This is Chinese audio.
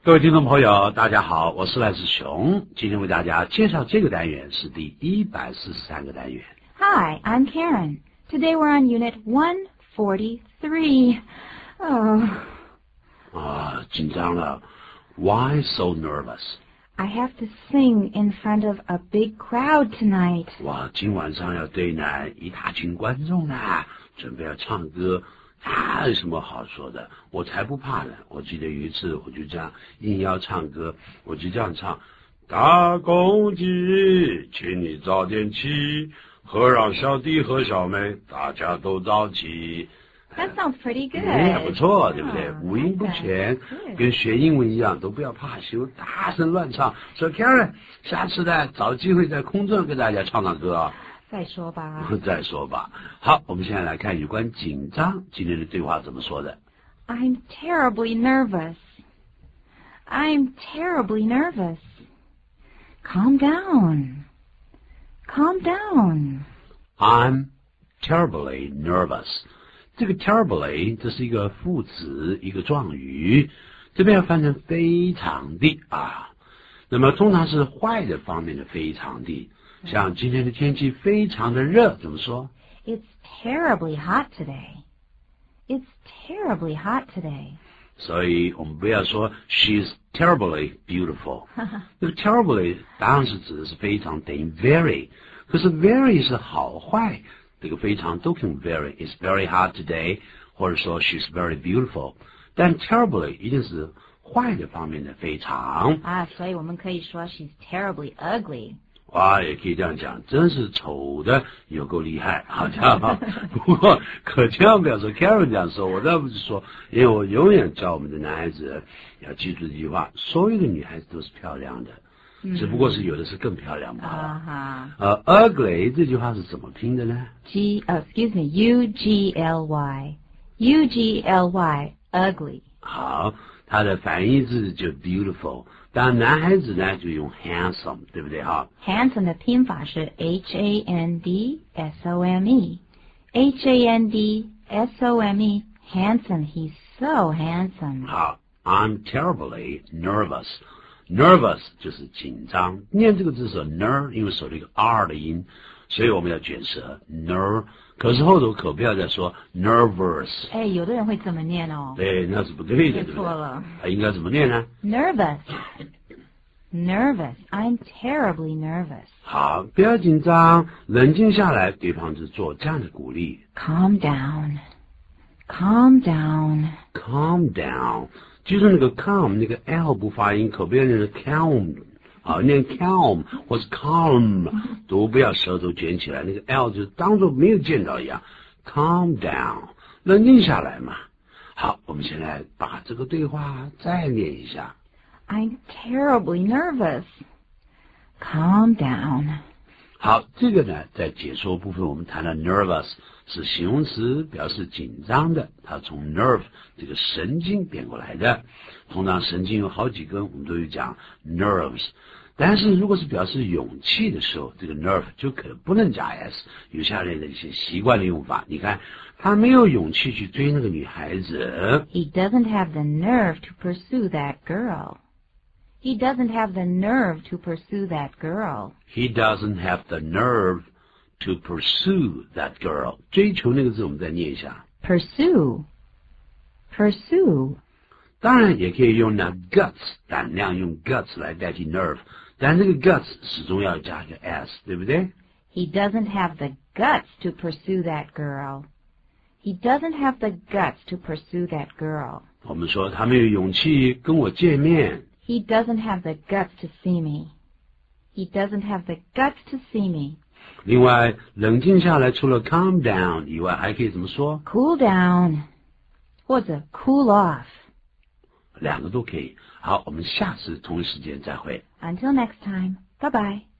各位听众朋友，大家好，我是赖志雄。今天为大家介绍这个单元是第143个单元。 Hi, I'm Karen. Today we're on Unit 143. Oh. 紧张了。Why so nervous? I have to sing in front of a big crowd tonight. 哇，今晚上要对南一大群观众呢，准备要唱歌。有什么好说的？我才不怕呢！我记得有一次，我就这样硬要唱歌，我就这样唱：大公鸡，请你早点起，和让小弟和小妹大家都早起。 That sounds pretty good. 不错，对不对？五音不全，跟学英文一样，都不要怕羞，大声乱唱。说 Karen， 下次呢，找机会在空中跟大家唱唱歌啊。 再说吧。 再说吧。好，我们现在来看有关紧张今天的对话怎么说的。 I'm terribly nervous. I'm terribly nervous. Calm down. Calm down. I'm terribly nervous. 这个 terribly 这是一个副词，一个状语，这边要翻成非常的啊。那么通常是坏的方面的非常的。像今天的天气非常的热，怎么说？ It's terribly hot today. It's terribly hot today. 所以我们不要说 she's terribly beautiful. 那个 terribly 当然是指的是非常等于 very， 可是 very 是好坏，这个非常都可以 very. It's very hot today， 或者说 she's very beautiful。但 terribly 一定是坏的方面的非常。 所以我们可以说 she's terribly ugly。 哇，也可以这样讲，真是丑的有够厉害，好家伙！不过可千万不要说 Karen 这样说，我倒不是说，因为我永远教我们的男孩子要记住这句话：所有的女孩子都是漂亮的，只不过是有的是更漂亮罢了。ugly 这句话是怎么拼的呢 ？Excuse me, U-G-L-Y, U-G-L-Y, ugly。 好，它的反义字就 beautiful。当然男孩子呢就用 handsome， 对不对哈 ？handsome 的拼法是 H-A-N-D-S-O-M-E， H-A-N-D-S-O-M-E， handsome, he's so handsome。 好 ，I'm terribly nervous。nervous 就是紧张，念这个字是 ner， 因为少了一个 r 的音，所以我们要卷舌 ner。可是后头可不要再说 nervous。 有的人会这么念哦。 对，那是不对的，对不对？ 错了。 应该怎么念呢 ？nervous, nervous. I'm terribly nervous. 好，不要紧张，冷静下来，对方就做这样的鼓励。 Calm down, calm down, calm down。就是那个 calm 那个 l 不发音，可不要念 calm。念 calm 或是 calm 都不要舌头卷起来，那个 l 就当作没有见到一样。calm down， 冷静下来嘛。好，我们现在把这个对话再念一下。 I'm terribly nervous. Calm down. 好，这个呢，在解说部分我们谈到 nervous 是形容词，表示紧张的，它从 nerve 这个神经变过来的。通常神经有好几根，我们都有讲 nerves。但是如果是表示勇气的时候，这个 nerve 就可能不能加 s， 有下列的一些习惯的用法。你看，他没有勇气去追那个女孩子。 He doesn't have the nerve to pursue that girl. He doesn't have the nerve to pursue that girl. He doesn't have the nerve to pursue that girl. 追求那个字我们再念一下。 Pursue. Pursue. 当然也可以用那 guts 胆量，用 guts 来代替 nerve， 但这个 guts 始终要加一个 s， 对不对？ He doesn't have the guts to pursue that girl. He doesn't have the guts to pursue that girl. 我们说他没有勇气跟我见面。 He doesn't have the guts to see me. He doesn't have the guts to see me. 另外，冷静下来除了 calm down 以外，还可以怎么说？ Cool down， 或者 cool off。 两个都可以。好，我们下次同一时间再会。 Until next time, bye bye.